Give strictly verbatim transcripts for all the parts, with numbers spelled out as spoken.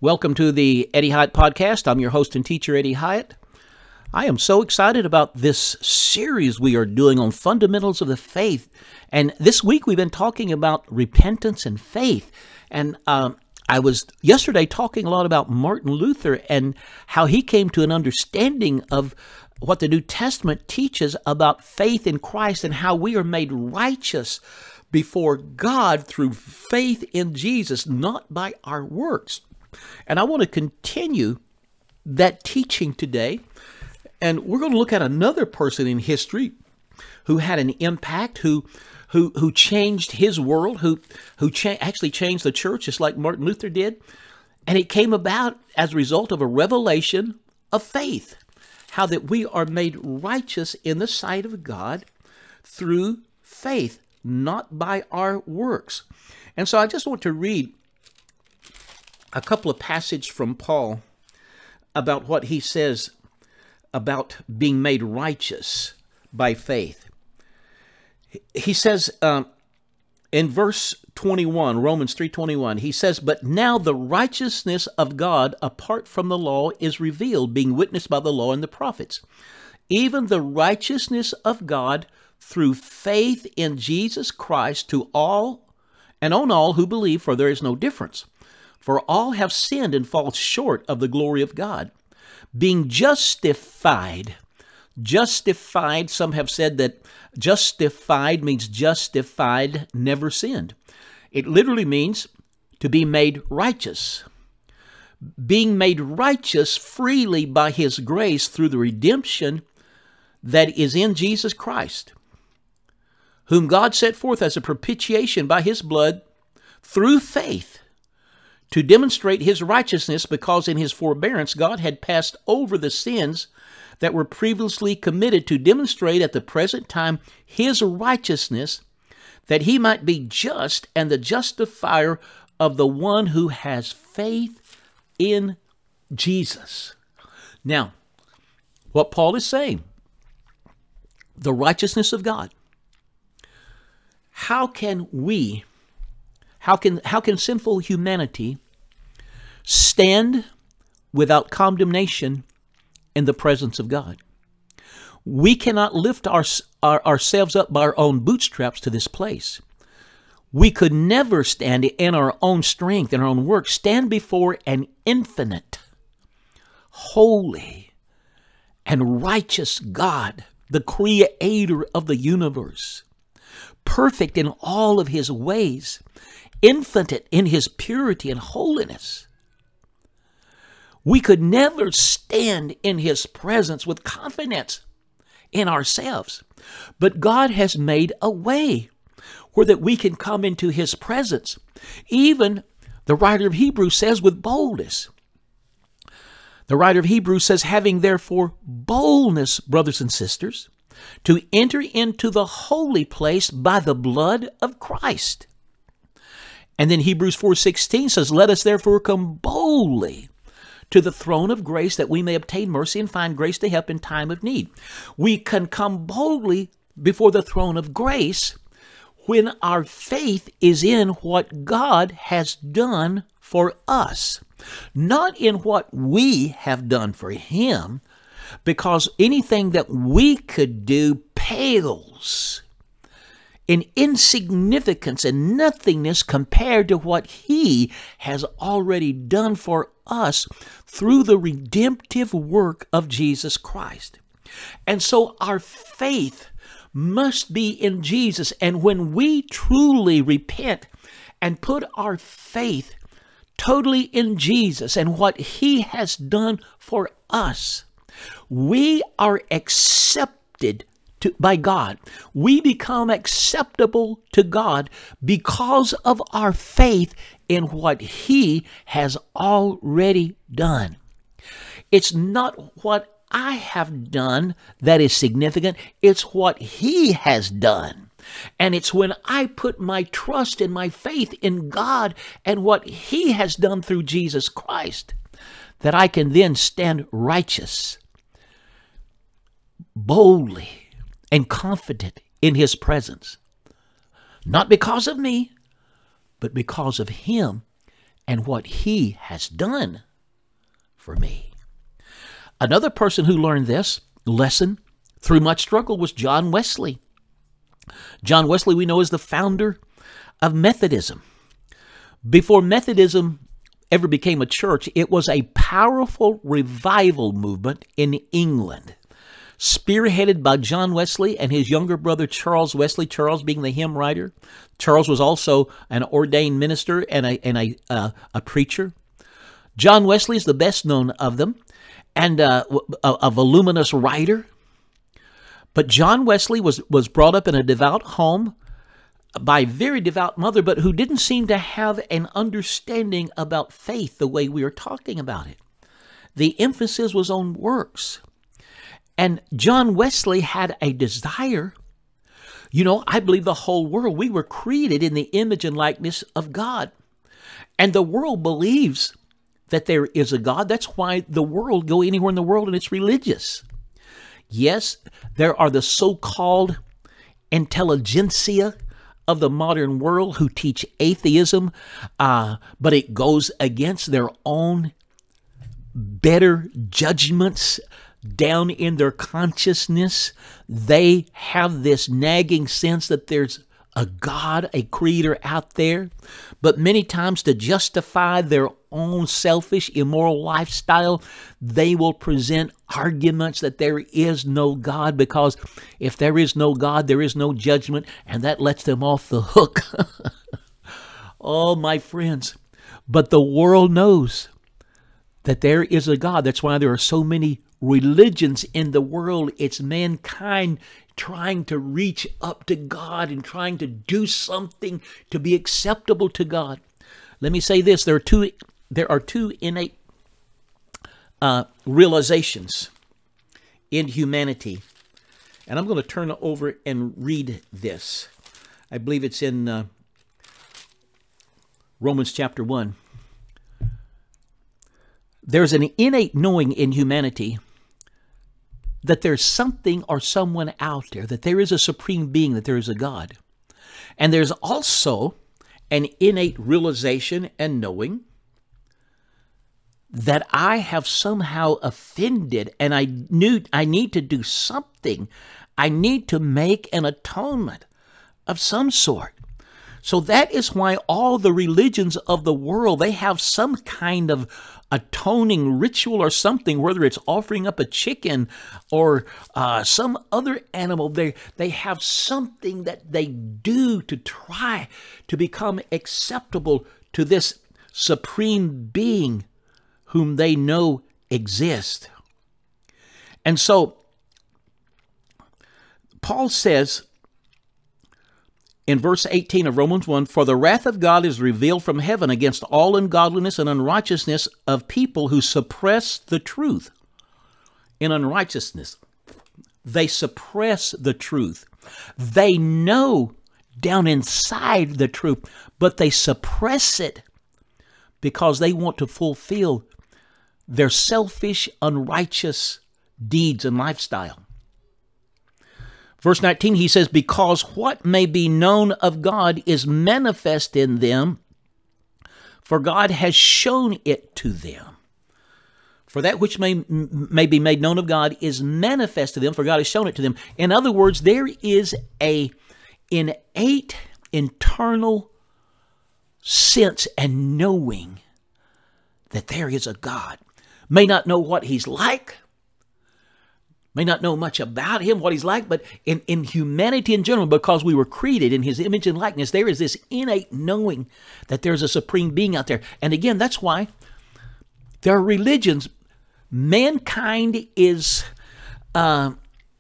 Welcome to the Eddie Hyatt Podcast. I'm your host and teacher, Eddie Hyatt. I am so excited about this series we are doing on fundamentals of the faith. And this week we've been talking about repentance and faith. And um, I was yesterday talking a lot about Martin Luther and how he came to an understanding of what the New Testament teaches about faith in Christ and how we are made righteous before God through faith in Jesus, not by our works. And I want to continue that teaching today. And we're going to look at another person in history who had an impact, who who who changed his world, who who cha- actually changed the church, just like Martin Luther did. And it came about as a result of a revelation of faith, how that we are made righteous in the sight of God through faith, not by our works. And so I just want to read a couple of passages from Paul about what he says about being made righteous by faith. He says um, in verse twenty-one, Romans three twenty-one, he says, "But now the righteousness of God apart from the law is revealed, being witnessed by the law and the prophets, even the righteousness of God through faith in Jesus Christ to all and on all who believe, for there is no difference. For all have sinned and fall short of the glory of God, being justified." Justified, some have said that justified means justified, never sinned. It literally means to be made righteous. Being made righteous freely by His grace through the redemption that is in Jesus Christ, whom God set forth as a propitiation by His blood through faith, to demonstrate His righteousness, because in His forbearance God had passed over the sins that were previously committed, to demonstrate at the present time His righteousness, that He might be just and the justifier of the one who has faith in Jesus. Now, what Paul is saying, the righteousness of God. How can we, how can, how can sinful humanity stand without condemnation in the presence of God? We cannot lift our, our, ourselves up by our own bootstraps to this place. We could never stand in our own strength and our own work, stand before an infinite, holy, and righteous God, the creator of the universe, perfect in all of His ways, infinite in His purity and holiness. We could never stand in His presence with confidence in ourselves. But God has made a way where that we can come into His presence. Even the writer of Hebrews says with boldness. The writer of Hebrews says, "Having therefore boldness, brothers and sisters, to enter into the holy place by the blood of Christ." And then Hebrews four sixteen says, "Let us therefore come boldly to the throne of grace, that we may obtain mercy and find grace to help in time of need." We can come boldly before the throne of grace when our faith is in what God has done for us, not in what we have done for Him, because anything that we could do pales in insignificance and nothingness compared to what He has already done for us through the redemptive work of Jesus Christ. And so our faith must be in Jesus. And when we truly repent and put our faith totally in Jesus and what He has done for us, we are accepted To, by God. We become acceptable to God because of our faith in what He has already done. It's not what I have done that is significant. It's what He has done. And it's when I put my trust and my faith in God and what He has done through Jesus Christ that I can then stand righteous, boldly, and confident in His presence. Not because of me, but because of Him and what he has done for me. Another person who learned this lesson through much struggle was John Wesley. John Wesley, we know, is the founder of Methodism. Before Methodism ever became a church, it was a powerful revival movement in England, spearheaded by John Wesley and his younger brother Charles Wesley, Charles being the hymn writer. Charles was also an ordained minister and a, and a, uh, a preacher. John Wesley is the best known of them, and uh, a, a voluminous writer. But John Wesley was, was brought up in a devout home by a very devout mother, but who didn't seem to have an understanding about faith the way we are talking about it. The emphasis was on works. And John Wesley had a desire. You know, I believe the whole world, we were created in the image and likeness of God. And the world believes that there is a God. That's why the world, go anywhere in the world and it's religious. Yes, there are the so-called intelligentsia of the modern world who teach atheism, uh, but it goes against their own better judgments down in their consciousness. They have this nagging sense that there's a God, a creator out there, but many times to justify their own selfish, immoral lifestyle, they will present arguments that there is no God, because if there is no God, there is no judgment, and that lets them off the hook. Oh, my friends, but the world knows that there is a God. That's why there are so many religions in the world. It's mankind trying to reach up to God and trying to do something to be acceptable to God. Let me say this. There are two, there are two innate uh, realizations in humanity. And I'm going to turn over and read this. I believe it's in uh, Romans chapter one. There's an innate knowing in humanity that there's something or someone out there, that there is a supreme being, that there is a God. And there's also an innate realization and knowing that I have somehow offended, and I knew I need to do something. I need to make an atonement of some sort. So that is why all the religions of the world, they have some kind of atoning ritual or something, whether it's offering up a chicken or uh, some other animal. They, they have something that they do to try to become acceptable to this supreme being whom they know exists. And so Paul says, in verse eighteen of Romans one, "For the wrath of God is revealed from heaven against all ungodliness and unrighteousness of people who suppress the truth." In unrighteousness, they suppress the truth. They know down inside the truth, but they suppress it because they want to fulfill their selfish, unrighteous deeds and lifestyle. Verse nineteen, he says, "Because what may be known of God is manifest in them, for God has shown it to them." For that which may, may be made known of God is manifest to them, for God has shown it to them. In other words, there is a innate, internal sense and knowing that there is a God. May not know what he's like, may not know much about him, what he's like, but in, in humanity in general, because we were created in his image and likeness, there is this innate knowing that there's a supreme being out there. And again, that's why there are religions. Mankind is, uh,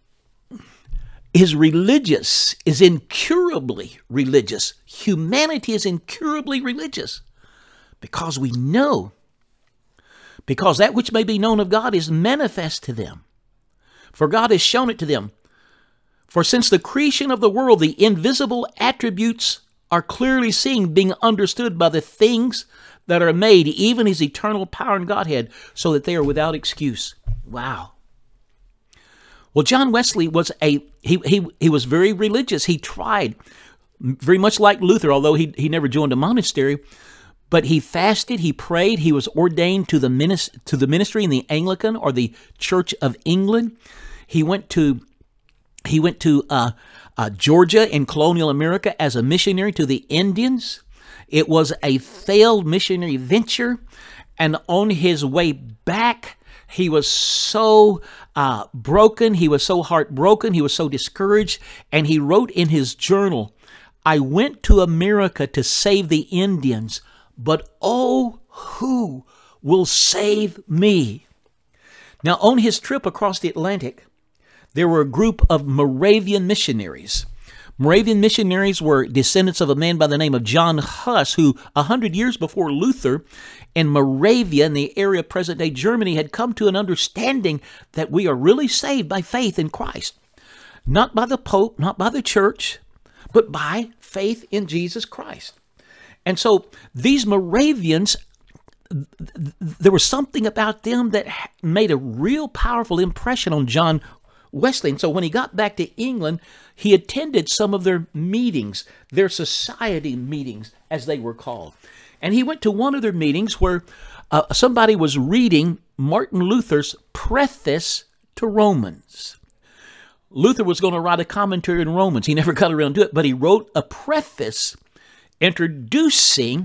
is religious, is incurably religious. Humanity is incurably religious because we know, because that which may be known of God is manifest to them. For God has shown it to them. For since the creation of the world, the invisible attributes are clearly seen, being understood by the things that are made, even his eternal power and Godhead, so that they are without excuse. Wow. Well, John Wesley was a he he he was very religious. He tried, very much like Luther, although he he never joined a monastery. But he fasted, he prayed, he was ordained to the minis- to the ministry in the Anglican or the Church of England. He went to he went to uh, uh, Georgia in colonial America as a missionary to the Indians. It was a failed missionary venture, and on his way back, he was so uh, broken, he was so heartbroken, he was so discouraged, and he wrote in his journal, "I went to America to save the Indians, but oh, who will save me?" Now, on his trip across the Atlantic, there were a group of Moravian missionaries. Moravian missionaries were descendants of a man by the name of John Huss, who a hundred years before Luther in Moravia, in the area of present-day Germany, had come to an understanding that we are really saved by faith in Christ. Not by the Pope, not by the church, but by faith in Jesus Christ. And so these Moravians, there was something about them that made a real powerful impression on John Wesley. And so when he got back to England, he attended some of their meetings, their society meetings, as they were called. And he went to one of their meetings where uh, somebody was reading Martin Luther's preface to Romans. Luther was going to write a commentary on Romans. He never got around to it, but he wrote a preface introducing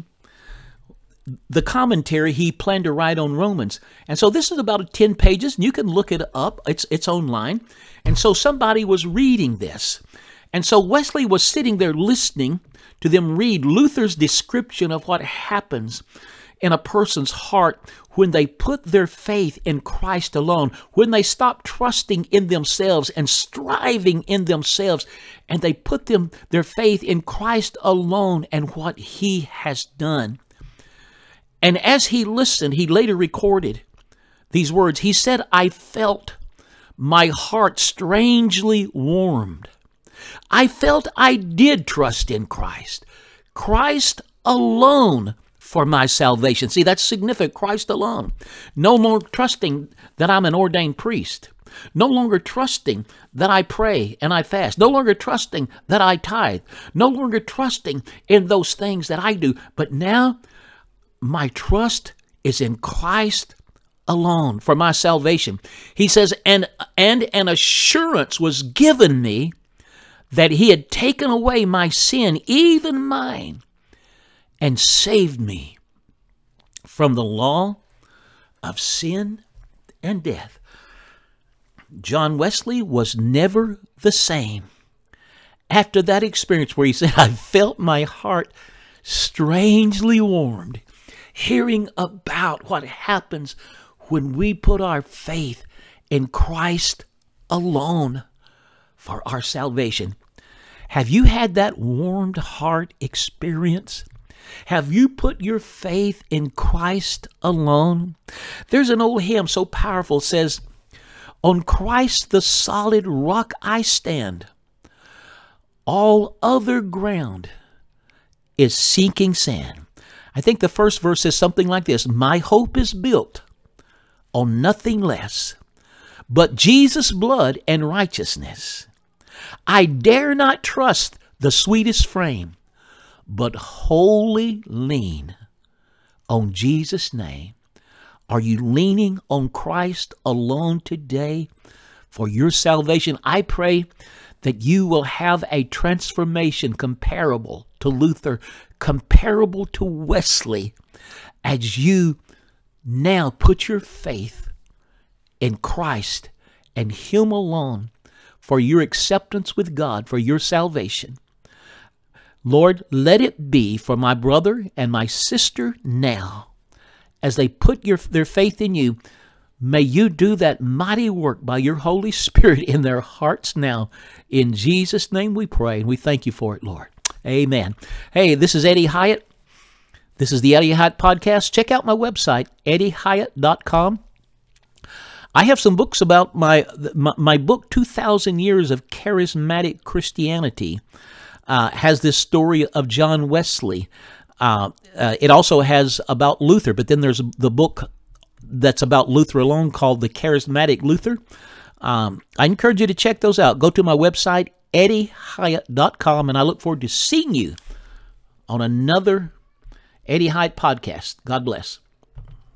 the commentary he planned to write on Romans. And so this is about ten pages, and you can look it up. It's, it's online. And so somebody was reading this. And so Wesley was sitting there listening to them read Luther's description of what happens in a person's heart when they put their faith in Christ alone, when they stop trusting in themselves and striving in themselves, and they put them their faith in Christ alone and what he has done. And as he listened, he later recorded these words. He said, "I felt my heart strangely warmed. I felt I did trust in Christ. Christ alone for my salvation." See, that's significant. Christ alone. No longer trusting that I'm an ordained priest. No longer trusting that I pray and I fast. No longer trusting that I tithe. No longer trusting in those things that I do. But now my trust is in Christ alone for my salvation. He says, and, and an assurance was given me that he had taken away my sin, even mine, and saved me from the law of sin and death. John Wesley was never the same after that experience where he said, "I felt my heart strangely warmed," hearing about what happens when we put our faith in Christ alone for our salvation. Have you had that warmed heart experience? Have you put your faith in Christ alone? There's an old hymn so powerful, says, "On Christ the solid rock I stand. All other ground is sinking sand." I think the first verse says something like this: "My hope is built on nothing less but Jesus' blood and righteousness. I dare not trust the sweetest frame, but wholly lean on Jesus' name." Are you leaning on Christ alone today for your salvation? I pray that you will have a transformation comparable to Luther, comparable to Wesley, as you now put your faith in Christ and Him alone for your acceptance with God, for your salvation. Lord, let it be for my brother and my sister now, as they put your, their faith in you. May you do that mighty work by your Holy Spirit in their hearts now. In Jesus' name we pray, and we thank you for it, Lord. Amen. Hey, this is Eddie Hyatt. This is the Eddie Hyatt Podcast. Check out my website, eddie hyatt dot com. I have some books about my, my, my book, two thousand Years of Charismatic Christianity, uh, has this story of John Wesley. Uh, uh, it also has about Luther, but then there's the book that's about Luther alone called The Charismatic Luther. Um, I encourage you to check those out. Go to my website, eddie hyatt dot com, and I look forward to seeing you on another Eddie Hyatt Podcast. God bless.